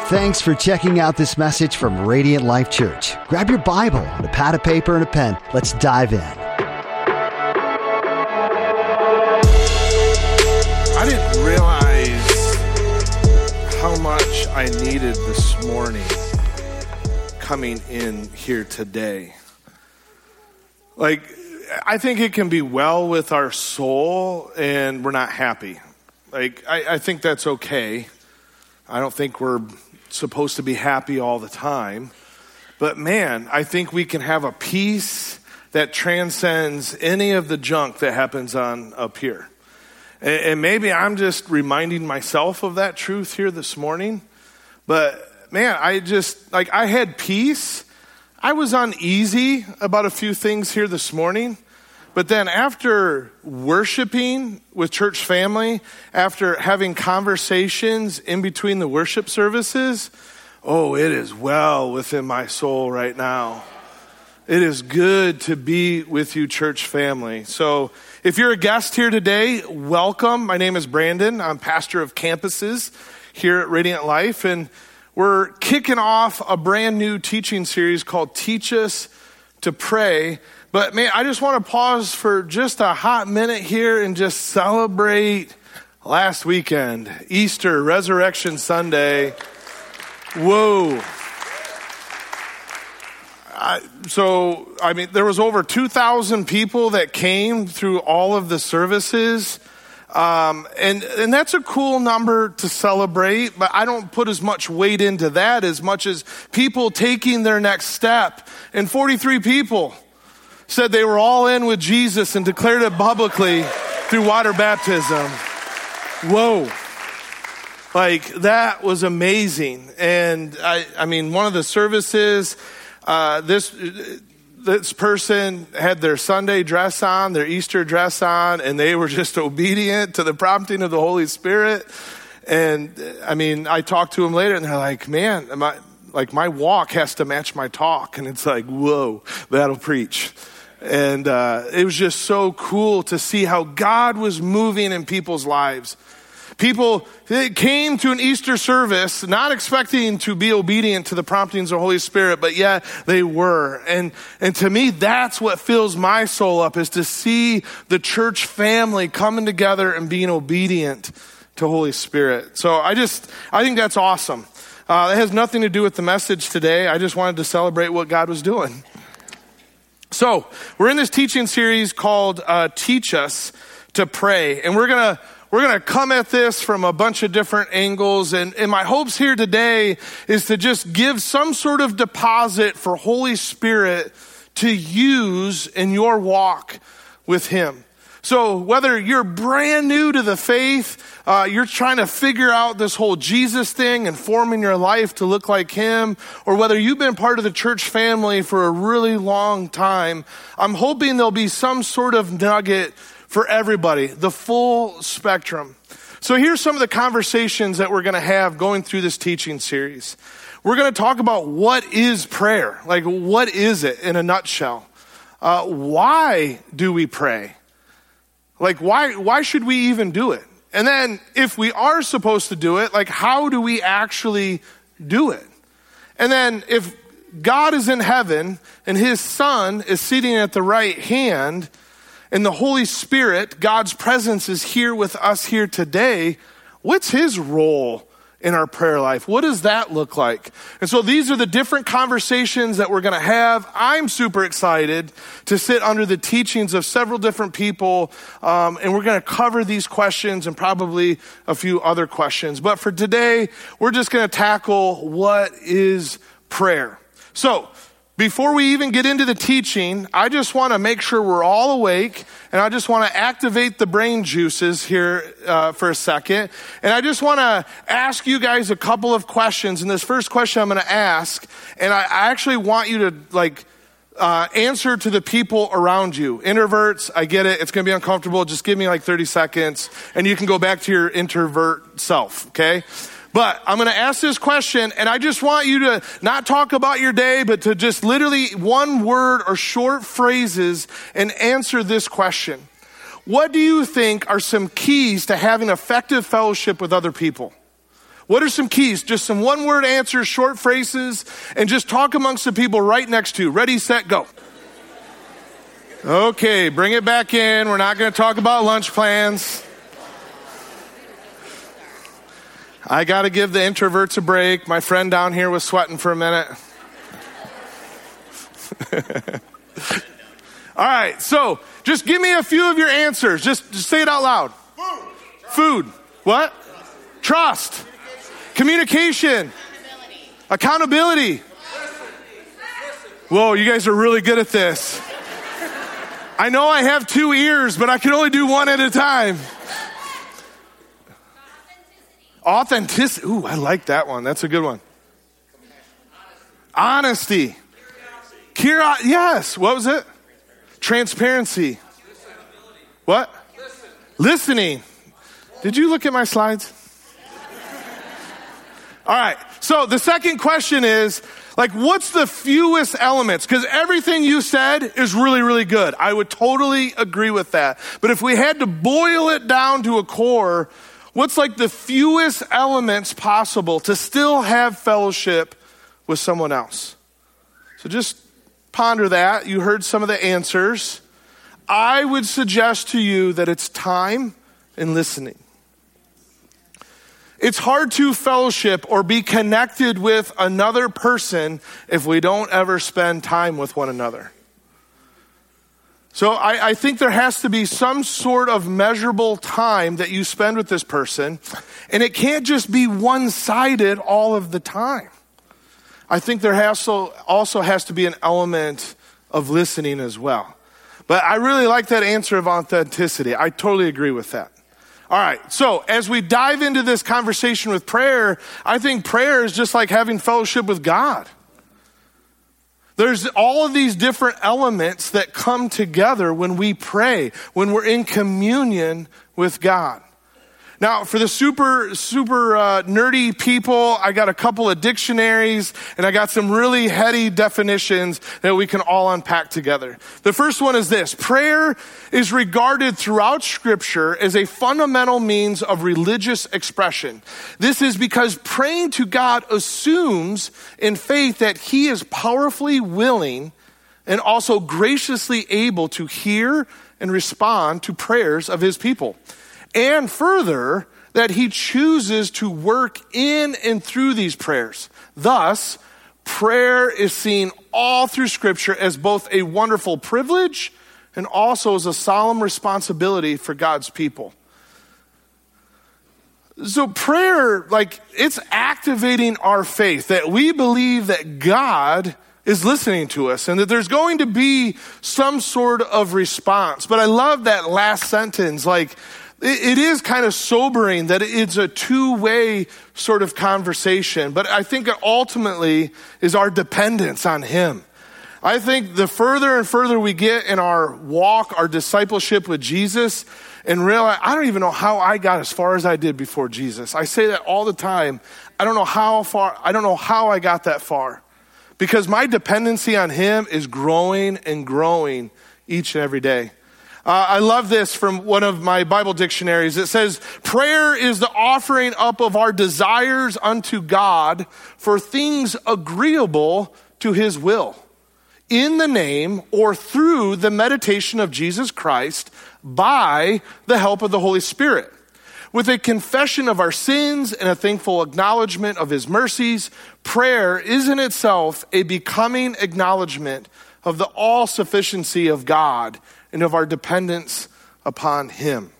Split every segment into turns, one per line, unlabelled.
Thanks for checking out this message from Radiant Life Church. Grab your Bible, and a pad of paper, and a pen. Let's dive in.
I didn't realize how much I needed this morning coming in here today. I think it can be well with our soul and we're not happy. I think that's okay. I don't think we're supposed to be happy all the time. But man, I think we can have a peace that transcends any of the junk that happens on up here. And maybe I'm just reminding myself of that truth here this morning. But man, I had peace. I was uneasy about a few things here this morning. But then after worshiping with church family, after having conversations in between the worship services, it is well within my soul right now. It is good to be with you, church family. So if you're a guest here today, welcome. My name is Brandon. I'm pastor of campuses here at Radiant Life. And we're kicking off a brand new teaching series called Teach Us to Pray. But man, I just want to pause for just a hot minute here and just celebrate last weekend, Easter, Resurrection Sunday. Whoa. There was over 2,000 people that came through all of the services. And that's a cool number to celebrate, but I don't put as much weight into that as much as people taking their next step. And 43 people said they were all in with Jesus and declared it publicly through water baptism. Whoa. That was amazing. And one of the services, this person had their Sunday dress on, their Easter dress on, and they were just obedient to the prompting of the Holy Spirit. And I talked to them later and they're like, man, my walk has to match my talk. And it's like, whoa, that'll preach. And it was just so cool to see how God was moving in people's lives. People came to an Easter service not expecting to be obedient to the promptings of the Holy Spirit, but yet they were. And to me, that's what fills my soul up, is to see the church family coming together and being obedient to Holy Spirit. So I think that's awesome. It has nothing to do with the message today. I just wanted to celebrate what God was doing. So we're in this teaching series called Teach Us to Pray. And we're gonna come at this from a bunch of different angles. And my hopes here today is to just give some sort of deposit for Holy Spirit to use in your walk with Him. So whether you're brand new to the faith, you're trying to figure out this whole Jesus thing and forming your life to look like Him, or whether you've been part of the church family for a really long time, I'm hoping there'll be some sort of nugget for everybody, the full spectrum. So here's some of the conversations that we're going to have going through this teaching series. We're going to talk about what is prayer? What is it in a nutshell? Why do we pray? Why should we even do it? And then if we are supposed to do it, how do we actually do it? And then if God is in heaven and His Son is sitting at the right hand, and the Holy Spirit, God's presence, is here with us here today, what's His role in our prayer life? What does that look like? And so these are the different conversations that we're going to have. I'm super excited to sit under the teachings of several different people, and we're going to cover these questions and probably a few other questions. But for today, we're just going to tackle what is prayer. So before we even get into the teaching, I just want to make sure we're all awake, and I just want to activate the brain juices here for a second. And I just want to ask you guys a couple of questions. And this first question I'm going to ask, and I actually want you to answer to the people around you. Introverts, I get it. It's going to be uncomfortable. Just give me 30 seconds, and you can go back to your introvert self, okay? But I'm going to ask this question, and I just want you to not talk about your day, but to just literally one word or short phrases and answer this question. What do you think are some keys to having effective fellowship with other people? What are some keys? Just some one-word answers, short phrases, and just talk amongst the people right next to you. Ready, set, go. Okay, bring it back in. We're not going to talk about lunch plans. I got to give the introverts a break. My friend down here was sweating for a minute. All right, so just give me a few of your answers. Just say it out loud. Food. What? Trust. Communication. Accountability. Whoa, you guys are really good at this. I know I have 2 ears, but I can only do one at a time. Authenticity. Ooh, I like that one. That's a good one. Honesty. Curiosity. Yes. What was it? Transparency. What? Listening. Did you look at my slides? All right. So the second question is, like, what's the fewest elements? Because everything you said is really, really good. I would totally agree with that. But if we had to boil it down to a core, what's like the fewest elements possible to still have fellowship with someone else? So just ponder that. You heard some of the answers. I would suggest to you that it's time and listening. It's hard to fellowship or be connected with another person if we don't ever spend time with one another. So I think there has to be some sort of measurable time that you spend with this person, and it can't just be one-sided all of the time. I think there also has to be an element of listening as well. But I really like that answer of authenticity. I totally agree with that. All right, so as we dive into this conversation with prayer, I think prayer is just like having fellowship with God. There's all of these different elements that come together when we pray, when we're in communion with God. Now, for the super nerdy people, I got a couple of dictionaries, and I got some really heady definitions that we can all unpack together. The first one is this: prayer is regarded throughout Scripture as a fundamental means of religious expression. This is because praying to God assumes in faith that He is powerfully willing and also graciously able to hear and respond to prayers of His people. And further, that He chooses to work in and through these prayers. Thus, prayer is seen all through Scripture as both a wonderful privilege and also as a solemn responsibility for God's people. So prayer, it's activating our faith, that we believe that God is listening to us and that there's going to be some sort of response. But I love that last sentence, it is kind of sobering that it's a two-way sort of conversation, but I think it ultimately is our dependence on Him. I think the further and further we get in our walk, our discipleship with Jesus, and realize, I don't even know how I got as far as I did before Jesus. I say that all the time. I don't know how I got that far, because my dependency on Him is growing and growing each and every day. I love this from one of my Bible dictionaries. It says, prayer is the offering up of our desires unto God for things agreeable to His will, in the name or through the meditation of Jesus Christ by the help of the Holy Spirit. With a confession of our sins and a thankful acknowledgement of His mercies, prayer is in itself a becoming acknowledgement of the all-sufficiency of God and of our dependence upon Him.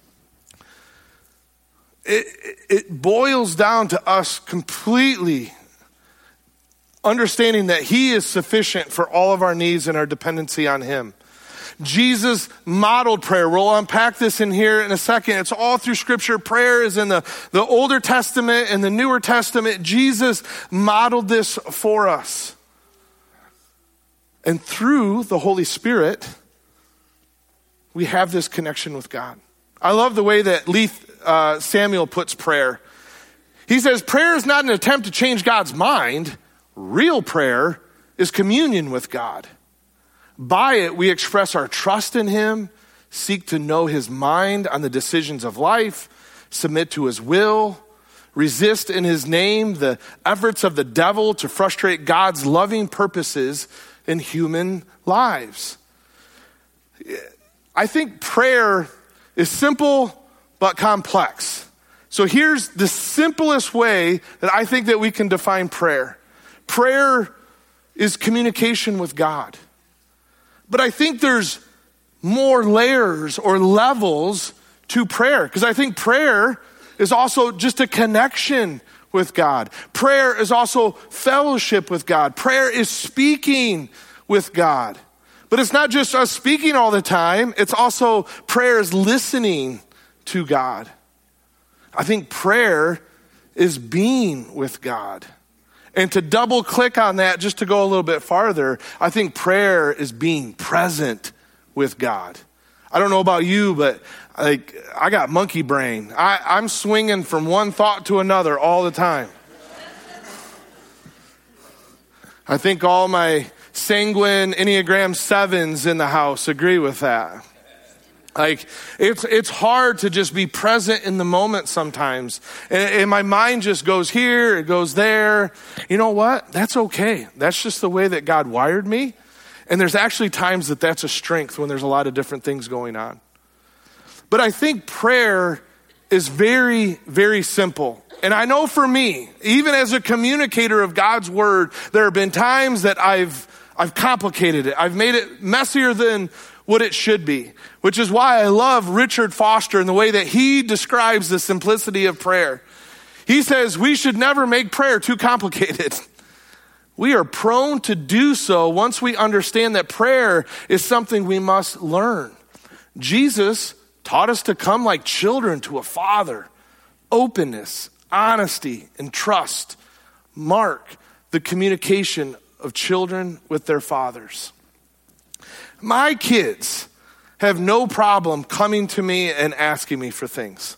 It boils down to us completely understanding that He is sufficient for all of our needs and our dependency on Him. Jesus modeled prayer. We'll unpack this in here in a second. It's all through Scripture. Prayer is in the Older Testament and the Newer Testament. Jesus modeled this for us. And through the Holy Spirit, we have this connection with God. I love the way that Leith Samuel puts prayer. He says, prayer is not an attempt to change God's mind. Real prayer is communion with God. By it, we express our trust in Him, seek to know His mind on the decisions of life, submit to His will, resist in his name the efforts of the devil to frustrate God's loving purposes in human lives. I think prayer is simple but complex. So here's the simplest way that I think that we can define prayer. Prayer is communication with God. But I think there's more layers or levels to prayer, because I think prayer is also just a connection with God. Prayer is also fellowship with God. Prayer is speaking with God. But it's not just us speaking all the time. It's also prayer is listening to God. I think prayer is being with God. And to double click on that, just to go a little bit farther, I think prayer is being present with God. I don't know about you, but I got monkey brain. I'm swinging from one thought to another all the time. I think all my sanguine Enneagram 7s in the house agree with that. It's hard to just be present in the moment sometimes. And my mind just goes here, it goes there. You know what? That's okay. That's just the way that God wired me. And there's actually times that that's a strength when there's a lot of different things going on. But I think prayer is very, very simple. And I know for me, even as a communicator of God's word, there have been times that I've complicated it. I've made it messier than what it should be, which is why I love Richard Foster and the way that he describes the simplicity of prayer. He says we should never make prayer too complicated. We are prone to do so once we understand that prayer is something we must learn. Jesus taught us to come like children to a father. Openness, honesty, and trust mark the communication of children with their fathers. My kids have no problem coming to me and asking me for things.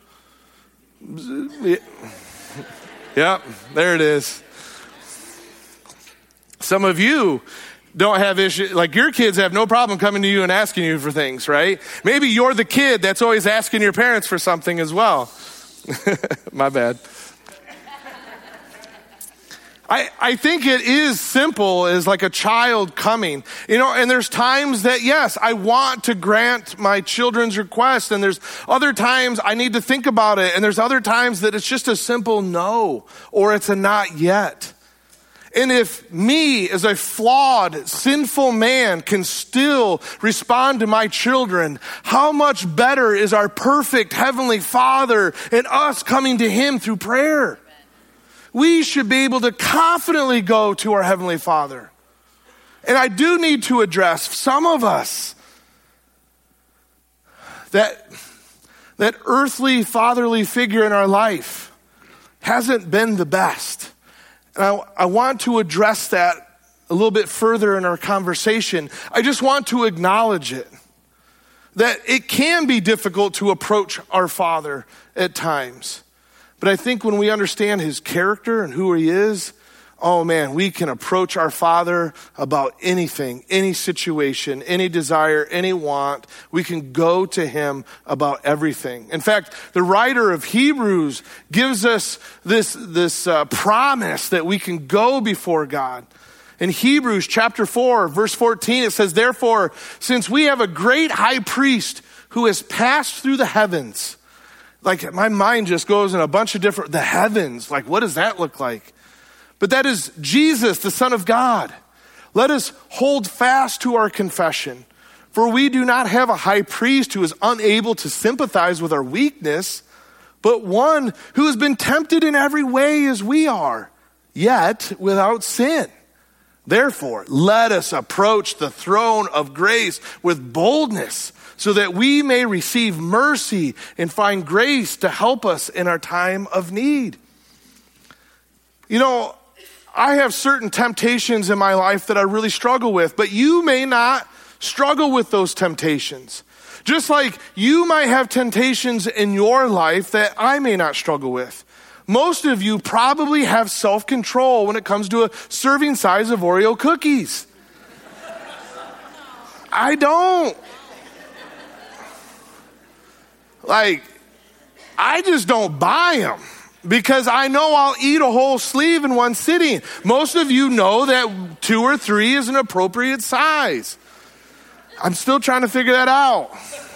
Yep, there it is. Some of you don't have issues, like your kids have no problem coming to you and asking you for things, right? Maybe you're the kid that's always asking your parents for something as well. My bad. I think it is simple as like a child coming, and there's times that, yes, I want to grant my children's request, and there's other times I need to think about it, and there's other times that it's just a simple no, or it's a not yet. And if me as a flawed, sinful man can still respond to my children, how much better is our perfect Heavenly Father and us coming to Him through prayer? We should be able to confidently go to our Heavenly Father. And I do need to address some of us that earthly fatherly figure in our life hasn't been the best. And I want to address that a little bit further in our conversation. I just want to acknowledge it. That it can be difficult to approach our Father at times. But I think when we understand His character and who He is, oh man, we can approach our Father about anything, any situation, any desire, any want. We can go to Him about everything. In fact, the writer of Hebrews gives us this promise that we can go before God. In Hebrews chapter 4, verse 14, it says, "Therefore, since we have a great high priest who has passed through the heavens," like my mind just goes in a bunch of different, the heavens, like what does that look like? But that is Jesus, the Son of God. Let us hold fast to our confession, for we do not have a high priest who is unable to sympathize with our weakness, but one who has been tempted in every way as we are, yet without sin. Therefore, let us approach the throne of grace with boldness, so that we may receive mercy and find grace to help us in our time of need. I have certain temptations in my life that I really struggle with, but you may not struggle with those temptations. Just like you might have temptations in your life that I may not struggle with. Most of you probably have self-control when it comes to a serving size of Oreo cookies. I don't. I just don't buy them. because I know I'll eat a whole sleeve in one sitting. Most of you know that 2 or 3 is an appropriate size. I'm still trying to figure that out.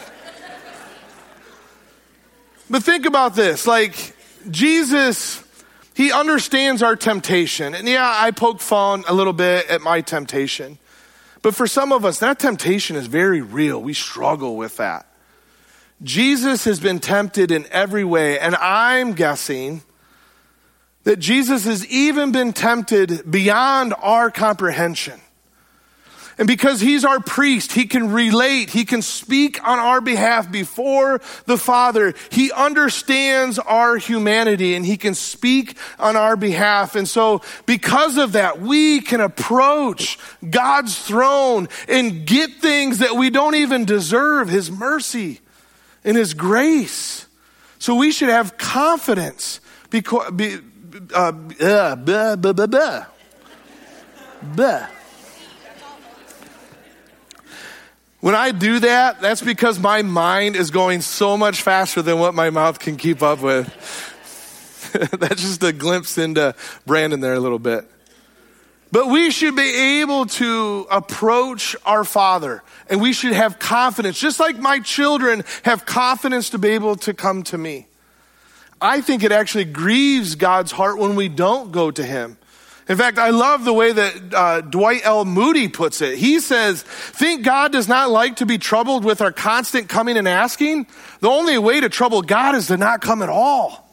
But think about this, like Jesus, he understands our temptation. And yeah, I poke fun a little bit at my temptation. But for some of us, that temptation is very real. We struggle with that. Jesus has been tempted in every way, and I'm guessing that Jesus has even been tempted beyond our comprehension. And because he's our priest, he can relate, he can speak on our behalf before the Father. He understands our humanity and he can speak on our behalf. And so because of that, we can approach God's throne and get things that we don't even deserve, his mercy and his grace. So we should have confidence because, when I do that, that's because my mind is going so much faster than what my mouth can keep up with. That's just a glimpse into Brandon there a little bit. But we should be able to approach our Father, and we should have confidence, just like my children have confidence to be able to come to me. I think it actually grieves God's heart when we don't go to him. In fact, I love the way that Dwight L. Moody puts it. He says, think God does not like to be troubled with our constant coming and asking? The only way to trouble God is to not come at all.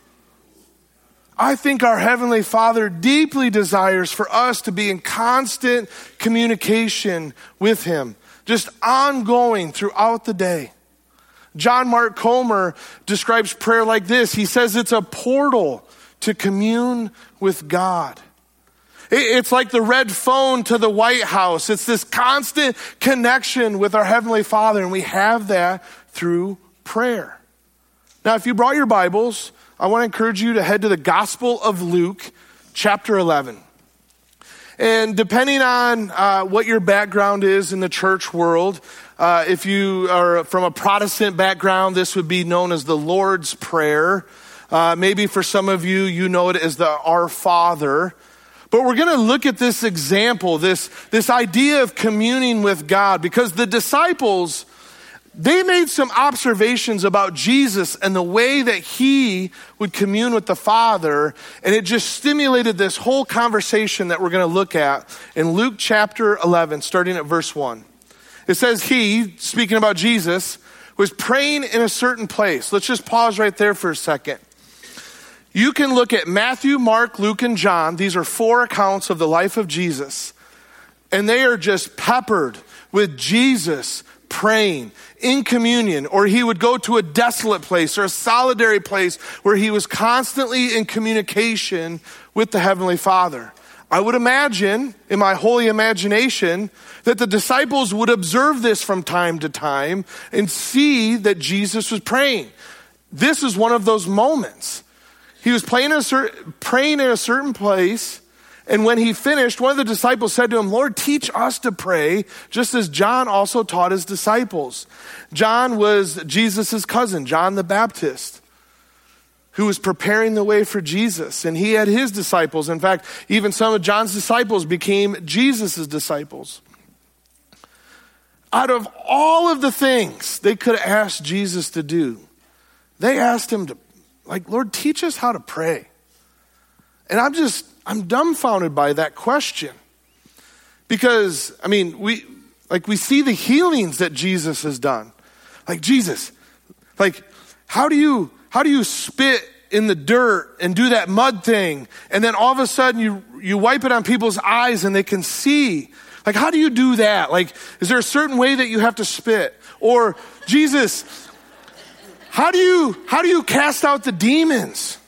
I think our Heavenly Father deeply desires for us to be in constant communication with him, just ongoing throughout the day. John Mark Comer describes prayer like this. He says it's a portal to commune with God. It's like the red phone to the White House. It's this constant connection with our Heavenly Father, and we have that through prayer. Now, if you brought your Bibles, I want to encourage you to head to the Gospel of Luke, chapter 11. And depending on what your background is in the church world, if you are from a Protestant background, this would be known as the Lord's Prayer. Maybe for some of you, you know it as the Our Father. But we're going to look at this example, this idea of communing with God, because the disciples, they made some observations about Jesus and the way that he would commune with the Father, and it just stimulated this whole conversation that we're going to look at in Luke chapter 11, starting at verse 1. It says he, speaking about Jesus, was praying in a certain place. Let's just pause right there for a second. You can look at Matthew, Mark, Luke, and John. These are 4 accounts of the life of Jesus. And they are just peppered with Jesus praying in communion, or he would go to a desolate place or a solitary place where he was constantly in communication with the Heavenly Father. I would imagine, in my holy imagination, that the disciples would observe this from time to time and see that Jesus was praying. This is one of those moments. He was praying in a certain place, and when he finished, one of the disciples said to him, Lord, teach us to pray, just as John also taught his disciples. John was Jesus' cousin, John the Baptist, who was preparing the way for Jesus, and he had his disciples. In fact, even some of John's disciples became Jesus' disciples. Out of all of the things they could have asked Jesus to do, they asked him to, Lord, teach us how to pray. And I'm dumbfounded by that question. Because, we see the healings that Jesus has done. Jesus, how do you spit in the dirt and do that mud thing, and then all of a sudden you wipe it on people's eyes and they can see? How do you do that? Is there a certain way that you have to spit? Or, Jesus, how do you cast out the demons?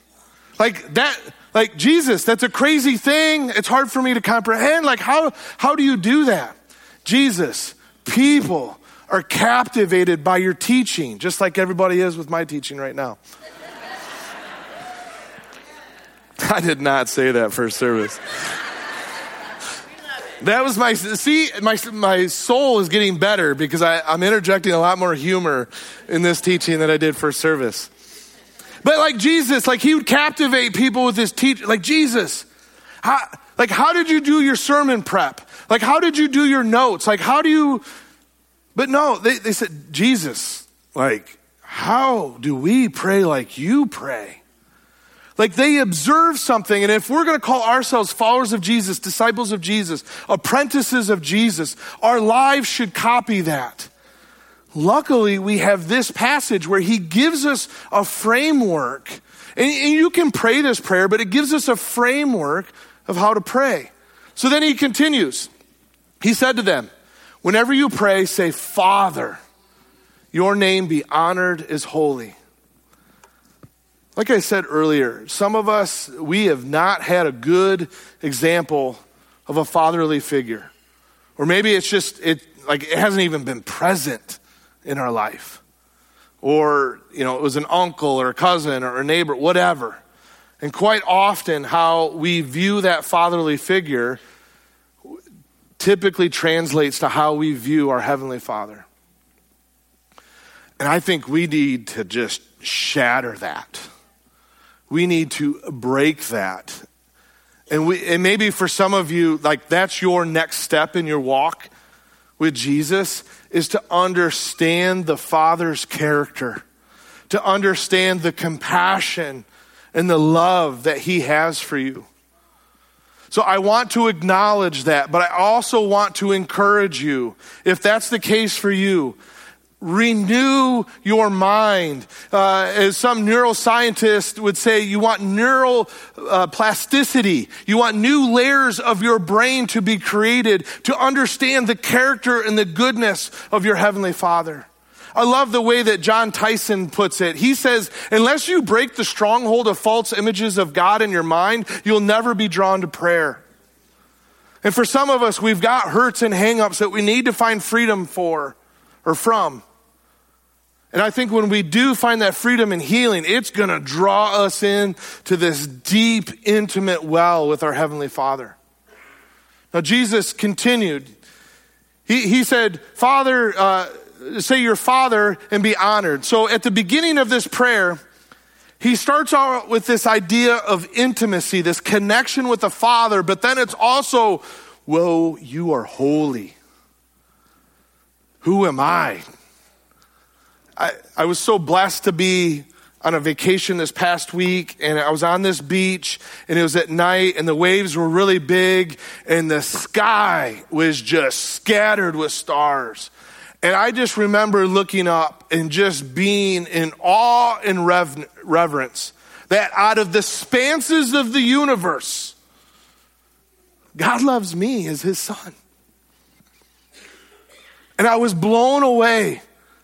Jesus, that's a crazy thing. It's hard for me to comprehend. How do you do that? Jesus, people are captivated by your teaching, just like everybody is with my teaching right now. I did not say that first service. That was my soul is getting better because I'm interjecting a lot more humor in this teaching than I did first service. But like Jesus, like he would captivate people with his teaching. Like Jesus, how did you do your sermon prep? Like how did you do your notes? Like how do you, but no, they said, Jesus, like how do we pray like you pray? Like they observe something, and if we're going to call ourselves followers of Jesus, disciples of Jesus, apprentices of Jesus, our lives should copy that. Luckily, we have this passage where he gives us a framework, and you can pray this prayer, but it gives us a framework of how to pray. So then he continues. He said to them, whenever you pray, say, Father, your name be honored as holy. Like I said earlier, some of us, we have not had a good example of a fatherly figure. Or maybe it's just, it hasn't even been present in our life. Or, it was an uncle or a cousin or a neighbor, whatever. And quite often how we view that fatherly figure typically translates to how we view our Heavenly Father. And I think we need to just shatter that. We need to break that. And maybe for some of you, like that's your next step in your walk with Jesus, is to understand the Father's character, to understand the compassion and the love that he has for you. So I want to acknowledge that, but I also want to encourage you, if that's the case for you, renew your mind. As some neuroscientists would say, you want neural plasticity. You want new layers of your brain to be created to understand the character and the goodness of your Heavenly Father. I love the way that John Tyson puts it. He says, unless you break the stronghold of false images of God in your mind, you'll never be drawn to prayer. And for some of us, we've got hurts and hang-ups that we need to find freedom from. And I think when we do find that freedom and healing, it's going to draw us in to this deep, intimate well with our Heavenly Father. Now, Jesus continued. He said, Father, say your Father and be honored. So at the beginning of this prayer, he starts out with this idea of intimacy, this connection with the Father, but then it's also, whoa, you are holy. Who am I? I was so blessed to be on a vacation this past week, and I was on this beach, and it was at night, and the waves were really big, and the sky was just scattered with stars. And I just remember looking up and just being in awe and reverence that out of the expanses of the universe, God loves me as his son. And I was blown away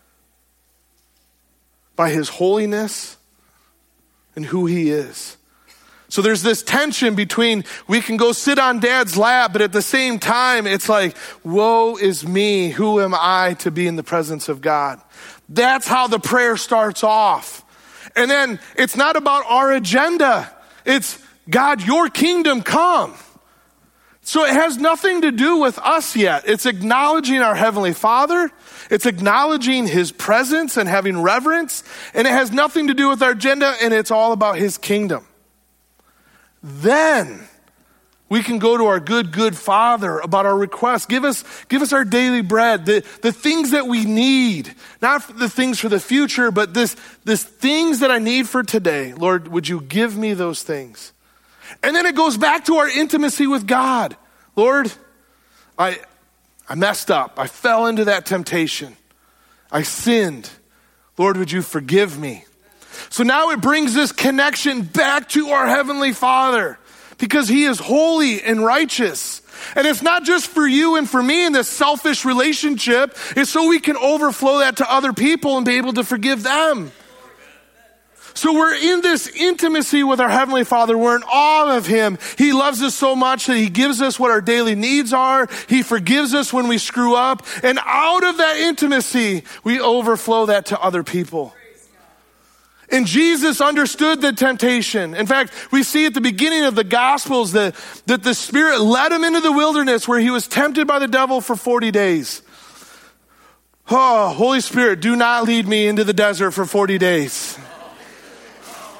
by his holiness and who he is. So there's this tension between we can go sit on dad's lap, but at the same time, it's like, woe is me. Who am I to be in the presence of God? That's how the prayer starts off. And then it's not about our agenda. It's, God, your kingdom come. So it has nothing to do with us yet. It's acknowledging our Heavenly Father. It's acknowledging his presence and having reverence. And it has nothing to do with our agenda, and it's all about his kingdom. Then we can go to our good Father about our requests. Give us our daily bread, the things that we need, not the things for the future, but this things that I need for today. Lord, would you give me those things? And then it goes back to our intimacy with God. Lord, I messed up. I fell into that temptation. I sinned. Lord, would you forgive me? So now it brings this connection back to our Heavenly Father because he is holy and righteous. And it's not just for you and for me in this selfish relationship. It's so we can overflow that to other people and be able to forgive them. So we're in this intimacy with our Heavenly Father. We're in awe of him. He loves us so much that he gives us what our daily needs are. He forgives us when we screw up. And out of that intimacy, we overflow that to other people. And Jesus understood the temptation. In fact, we see at the beginning of the Gospels that the Spirit led him into the wilderness where he was tempted by the devil for 40 days. Oh, Holy Spirit, do not lead me into the desert for 40 days.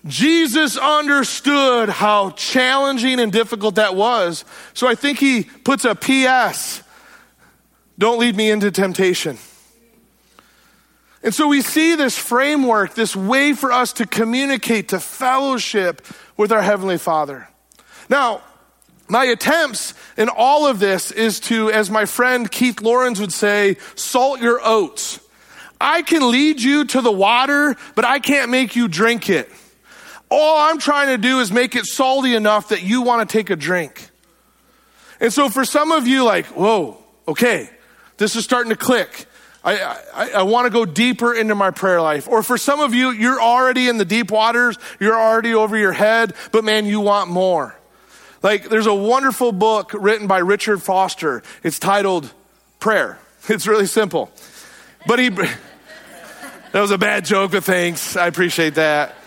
Jesus understood how challenging and difficult that was. So I think he puts a P.S. Don't lead me into temptation. And so we see this framework, this way for us to communicate, to fellowship with our Heavenly Father. Now, my attempts in all of this is to, as my friend Keith Lawrence would say, salt your oats. I can lead you to the water, but I can't make you drink it. All I'm trying to do is make it salty enough that you want to take a drink. And so for some of you, like, whoa, okay, this is starting to click. I want to go deeper into my prayer life. Or for some of you, you're already in the deep waters. You're already over your head, but man, you want more. Like there's a wonderful book written by Richard Foster. It's titled Prayer. It's really simple. But that was a bad joke, but thanks. I appreciate that.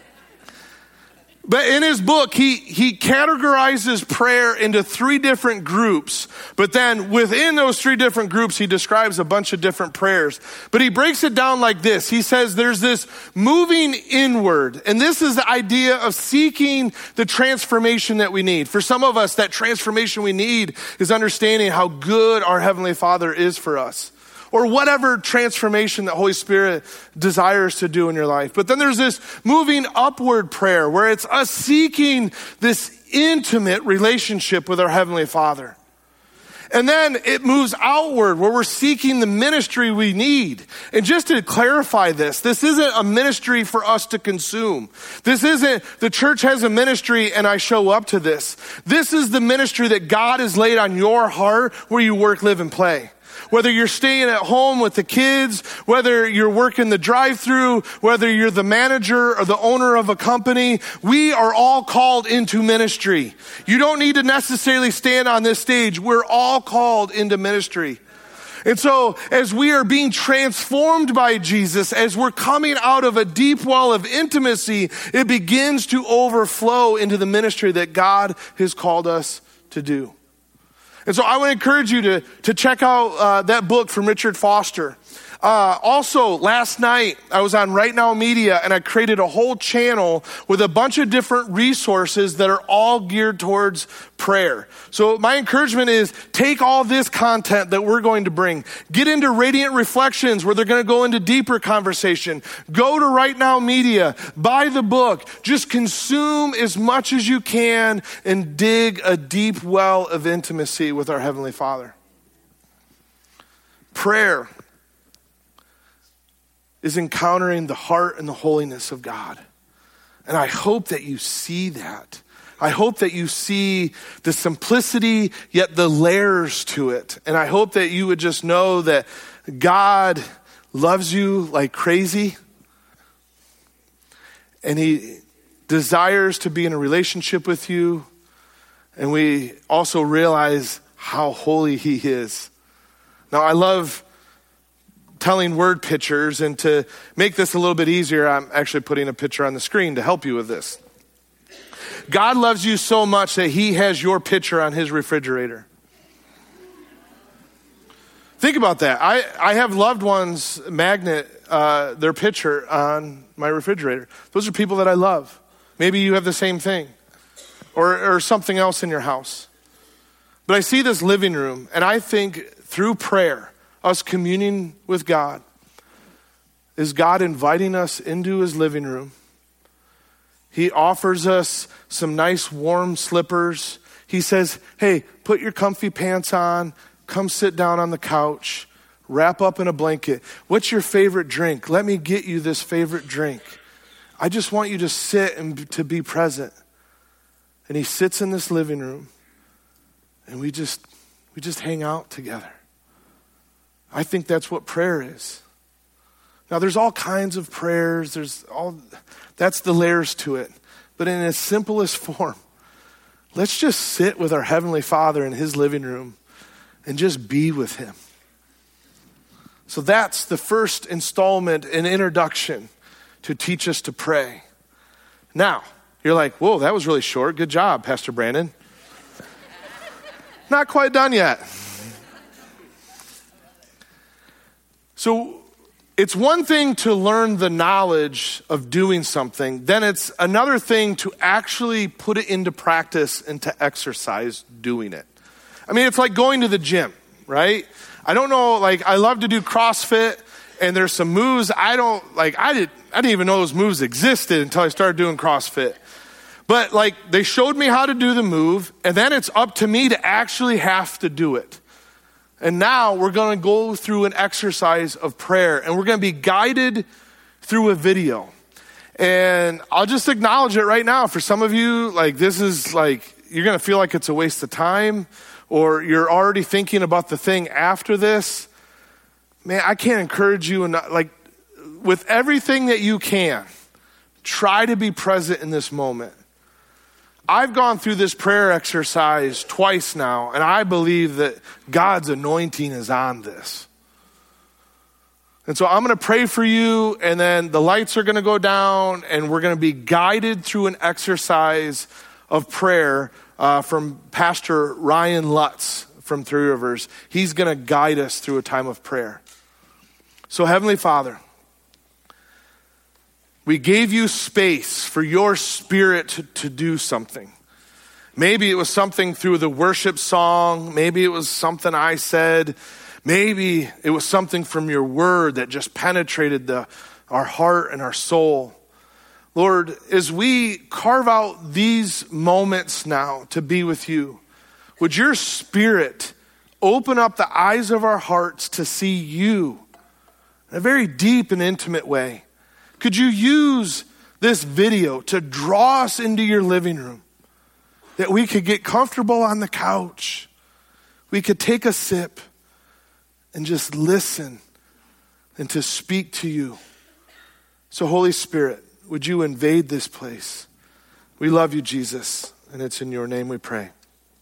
But in his book, he categorizes prayer into 3 different groups. But then within those 3 different groups, he describes a bunch of different prayers. But he breaks it down like this. He says there's this moving inward. And this is the idea of seeking the transformation that we need. For some of us, that transformation we need is understanding how good our Heavenly Father is for us. Or whatever transformation that Holy Spirit desires to do in your life. But then there's this moving upward prayer where it's us seeking this intimate relationship with our Heavenly Father. And then it moves outward where we're seeking the ministry we need. And just to clarify this isn't a ministry for us to consume. This isn't the church has a ministry and I show up to this. This is the ministry that God has laid on your heart where you work, live, and play. Whether you're staying at home with the kids, whether you're working the drive-through, whether you're the manager or the owner of a company, we are all called into ministry. You don't need to necessarily stand on this stage. We're all called into ministry. And so as we are being transformed by Jesus, as we're coming out of a deep well of intimacy, it begins to overflow into the ministry that God has called us to do. And so I would encourage you to check out that book from Richard Foster. Also, last night, I was on Right Now Media, and I created a whole channel with a bunch of different resources that are all geared towards prayer. So my encouragement is take all this content that we're going to bring. Get into Radiant Reflections, where they're going to go into deeper conversation. Go to Right Now Media. Buy the book. Just consume as much as you can and dig a deep well of intimacy with our Heavenly Father. Prayer is encountering the heart and the holiness of God. And I hope that you see that. I hope that you see the simplicity, yet the layers to it. And I hope that you would just know that God loves you like crazy. And he desires to be in a relationship with you. And we also realize how holy he is. Now, I love telling word pictures, and to make this a little bit easier, I'm actually putting a picture on the screen to help you with this. God loves you so much that he has your picture on his refrigerator. Think about that. I have loved ones magnet their picture on my refrigerator. Those are people that I love. Maybe you have the same thing, or something else in your house. But I see this living room, and I think through prayer, us communing with God, is God inviting us into his living room. He offers us some nice warm slippers. He says, hey, put your comfy pants on, come sit down on the couch, wrap up in a blanket. What's your favorite drink? Let me get you this favorite drink. I just want you to sit and to be present. And he sits in this living room, and we just hang out together. I think that's what prayer is. Now, there's all kinds of prayers. That's the layers to it. But in its simplest form, let's just sit with our Heavenly Father in his living room and just be with him. So that's the first installment and introduction to teach us to pray. Now, you're like, whoa, that was really short. Good job, Pastor Brandon. Not quite done yet. So It's one thing to learn the knowledge of doing something, then it's another thing to actually put it into practice and to exercise doing it. I mean, it's like going to the gym, right? I don't know, like I love to do CrossFit, and there's some moves I didn't even know those moves existed until I started doing CrossFit. But like they showed me how to do the move, and then it's up to me to actually have to do it. And now we're going to go through an exercise of prayer, and we're going to be guided through a video. And I'll just acknowledge it right now. For some of you, like this is like, you're going to feel like it's a waste of time, or you're already thinking about the thing after this. Man, I can't encourage you enough. Like with everything that you can, try to be present in this moment. I've gone through this prayer exercise twice now, and I believe that God's anointing is on this. And so I'm going to pray for you, and then the lights are going to go down, and we're going to be guided through an exercise of prayer from Pastor Ryan Lutz from Three Rivers. He's going to guide us through a time of prayer. So Heavenly Father, we gave you space for your Spirit to do something. Maybe it was something through the worship song. Maybe it was something I said. Maybe it was something from your word that just penetrated our heart and our soul. Lord, as we carve out these moments now to be with you, would your Spirit open up the eyes of our hearts to see you in a very deep and intimate way? Could you use this video to draw us into your living room, that we could get comfortable on the couch, we could take a sip and just listen and to speak to you. So Holy Spirit, would you invade this place? We love you, Jesus, and it's in your name we pray.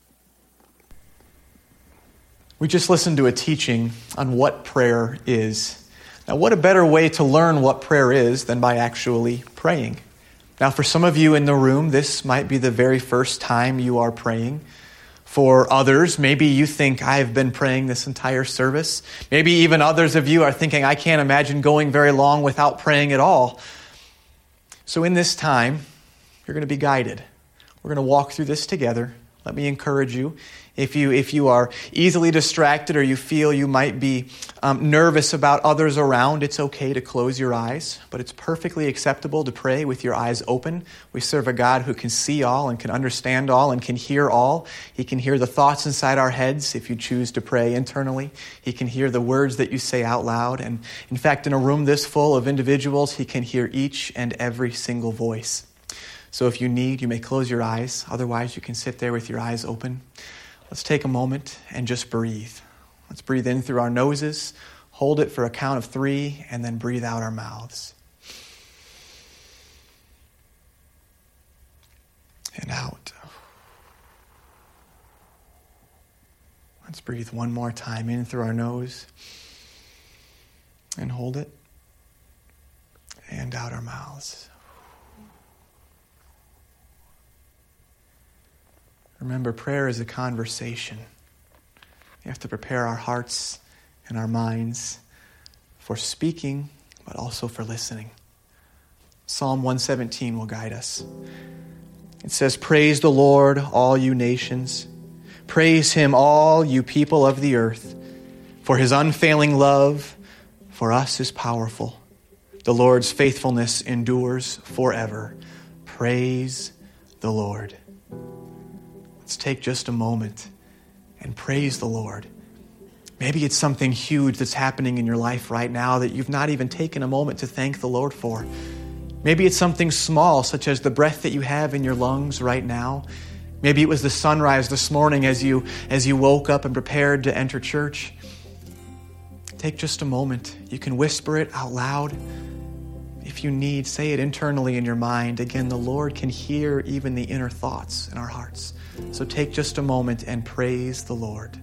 We just listened to a teaching on what prayer is. Now, what a better way to learn what prayer is than by actually praying? Now, for some of you in the room, this might be the very first time you are praying. For others, maybe you think, I've been praying this entire service. Maybe even others of you are thinking, I can't imagine going very long without praying at all. So in this time, you're going to be guided. We're going to walk through this together. Let me encourage you. If you are easily distracted or you feel you might be nervous about others around, it's okay to close your eyes, but it's perfectly acceptable to pray with your eyes open. We serve a God who can see all and can understand all and can hear all. He can hear the thoughts inside our heads if you choose to pray internally. He can hear the words that you say out loud. And in fact, in a room this full of individuals, he can hear each and every single voice. So if you need, you may close your eyes. Otherwise, you can sit there with your eyes open. Let's take a moment and just breathe. Let's breathe in through our noses, hold it for a count of 3, and then breathe out our mouths. And out. Let's breathe one more time in through our nose and hold it, and out our mouths. Remember, prayer is a conversation. We have to prepare our hearts and our minds for speaking, but also for listening. Psalm 117 will guide us. It says, "Praise the Lord, all you nations. Praise him, all you people of the earth. For his unfailing love for us is powerful. The Lord's faithfulness endures forever. Praise the Lord." Let's take just a moment and praise the Lord. Maybe it's something huge that's happening in your life right now that you've not even taken a moment to thank the Lord for. Maybe it's something small, such as the breath that you have in your lungs right now. Maybe it was the sunrise this morning as you woke up and prepared to enter church. Take just a moment. You can whisper it out loud. If you need, say it internally in your mind. Again, the Lord can hear even the inner thoughts in our hearts. So take just a moment and praise the Lord.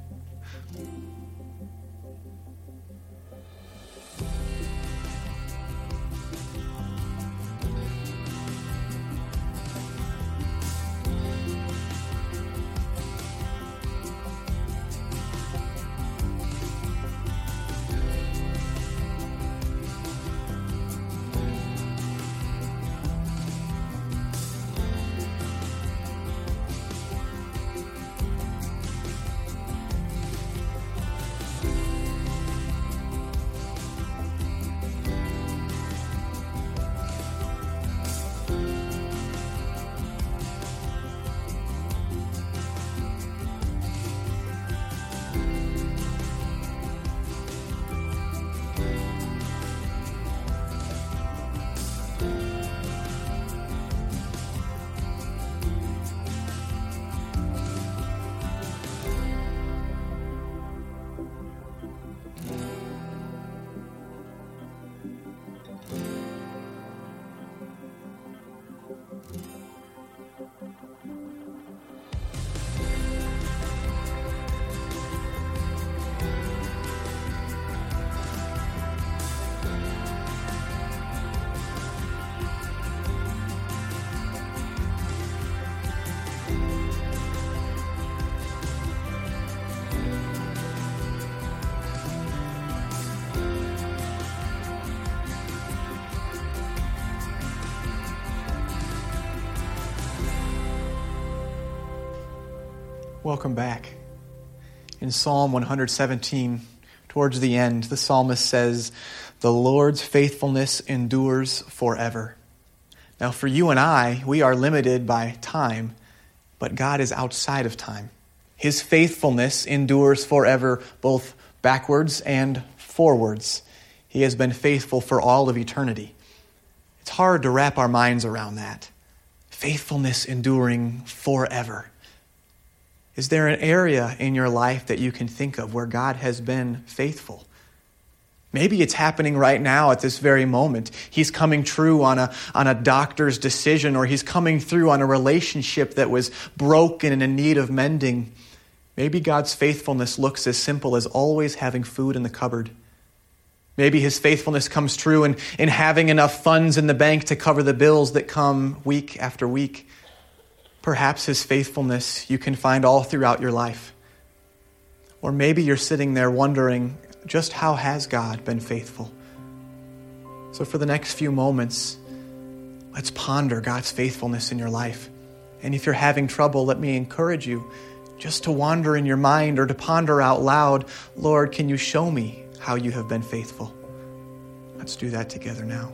Welcome back. In Psalm 117, towards the end, the psalmist says, "The Lord's faithfulness endures forever." Now, for you and I, we are limited by time, but God is outside of time. His faithfulness endures forever, both backwards and forwards. He has been faithful for all of eternity. It's hard to wrap our minds around that. Faithfulness enduring forever. Is there an area in your life that you can think of where God has been faithful? Maybe it's happening right now at this very moment. He's coming true on a doctor's decision, or he's coming through on a relationship that was broken and in need of mending. Maybe God's faithfulness looks as simple as always having food in the cupboard. Maybe his faithfulness comes true in having enough funds in the bank to cover the bills that come week after week. Perhaps his faithfulness you can find all throughout your life. Or maybe you're sitting there wondering, just how has God been faithful? So for the next few moments, let's ponder God's faithfulness in your life. And if you're having trouble, let me encourage you just to wander in your mind or to ponder out loud, "Lord, can you show me how you have been faithful?" Let's do that together now.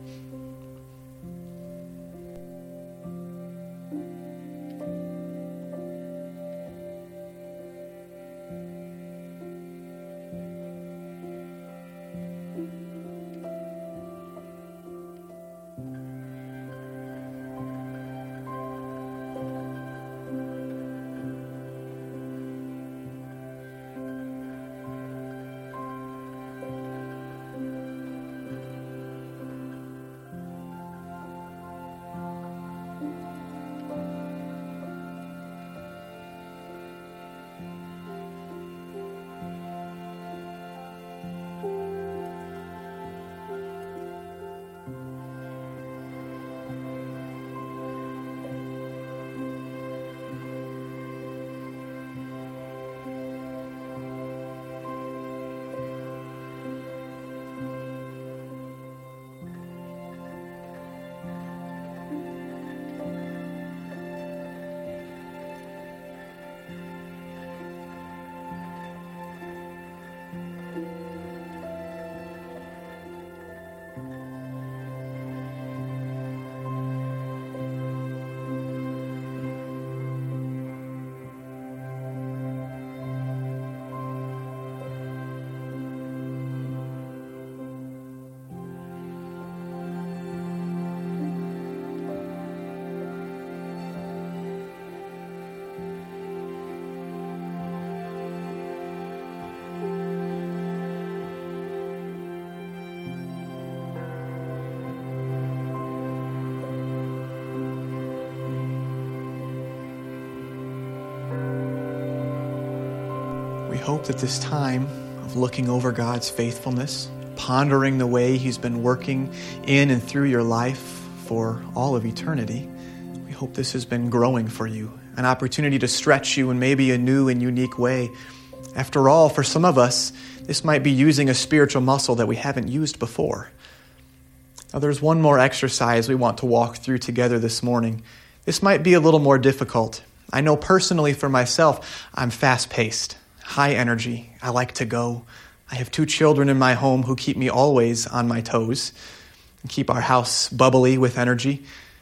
We hope that this time of looking over God's faithfulness, pondering the way he's been working in and through your life for all of eternity, we hope this has been growing for you, an opportunity to stretch you in maybe a new and unique way. After all, for some of us, this might be using a spiritual muscle that we haven't used before. Now, there's one more exercise we want to walk through together this morning. This might be a little more difficult. I know personally for myself, I'm fast-paced, high energy. I like to go. I have 2 children in my home who keep me always on my toes and keep our house bubbly with energy.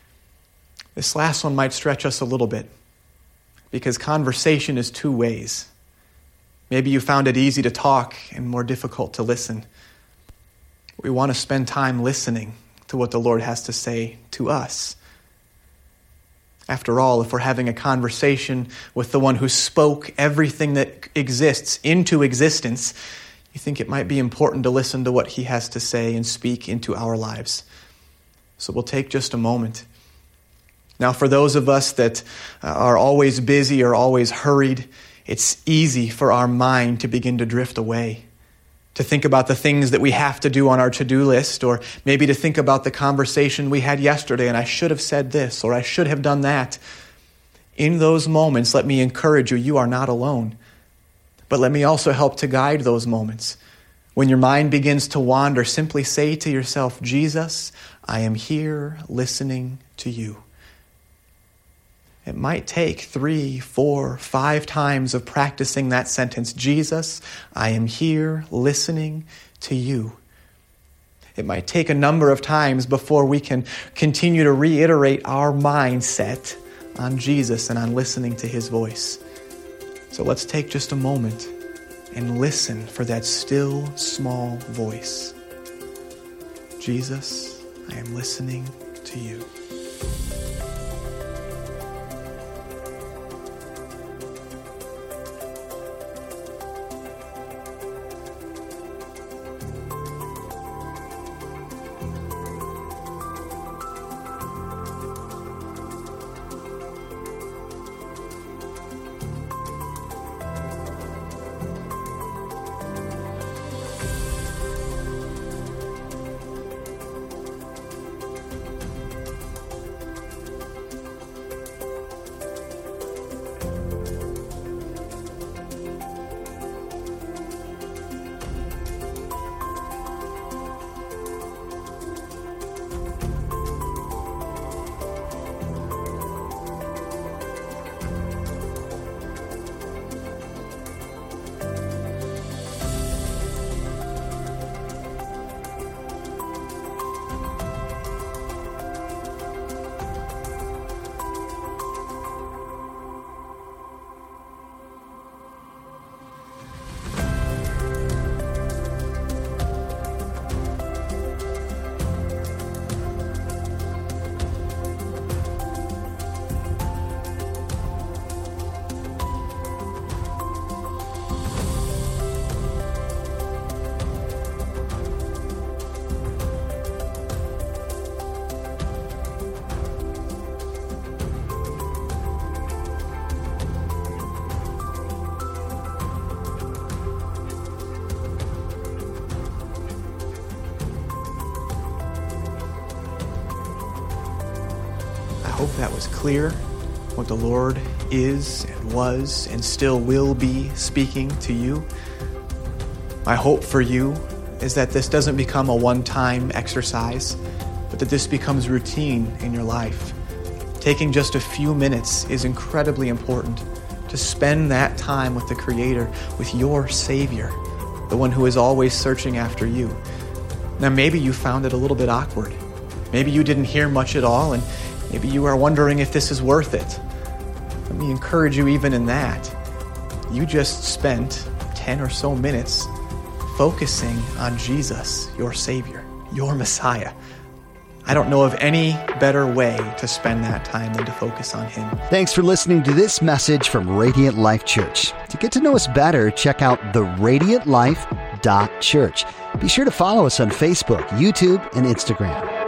This last one might stretch us a little bit because conversation is 2 ways. Maybe you found it easy to talk and more difficult to listen. We want to spend time listening to what the Lord has to say to us. After all, if we're having a conversation with the one who spoke everything that exists into existence, you think it might be important to listen to what he has to say and speak into our lives. So we'll take just a moment. Now, for those of us that are always busy or always hurried, it's easy for our mind to begin to drift away, to think about the things that we have to do on our to-do list, or maybe to think about the conversation we had yesterday and I should have said this or I should have done that. In those moments, let me encourage you, you are not alone. But let me also help to guide those moments. When your mind begins to wander, simply say to yourself, Jesus, I am here listening to you. It might take 3, 4, 5 times of practicing that sentence, Jesus, I am here listening to you. It might take a number of times before we can continue to reiterate our mindset on Jesus and on listening to his voice. So let's take just a moment and listen for that still, small voice. Jesus, I am listening to you. I hope that was clear, what the Lord is and was and still will be speaking to you. My hope for you is that this doesn't become a one-time exercise, but that this becomes routine in your life. Taking just a few minutes is incredibly important to spend that time with the Creator, with your Savior, the one who is always searching after you. Now, maybe you found it a little bit awkward. Maybe you didn't hear much at all, and maybe you are wondering if this is worth it. Let me encourage you even in that. You just spent 10 or so minutes focusing on Jesus, your Savior, your Messiah. I don't know of any better way to spend that time than to focus on Him.
Thanks for listening to this message from Radiant Life Church. To get to know us better, check out theradiantlife.church. Be sure to follow us on Facebook, YouTube, and Instagram.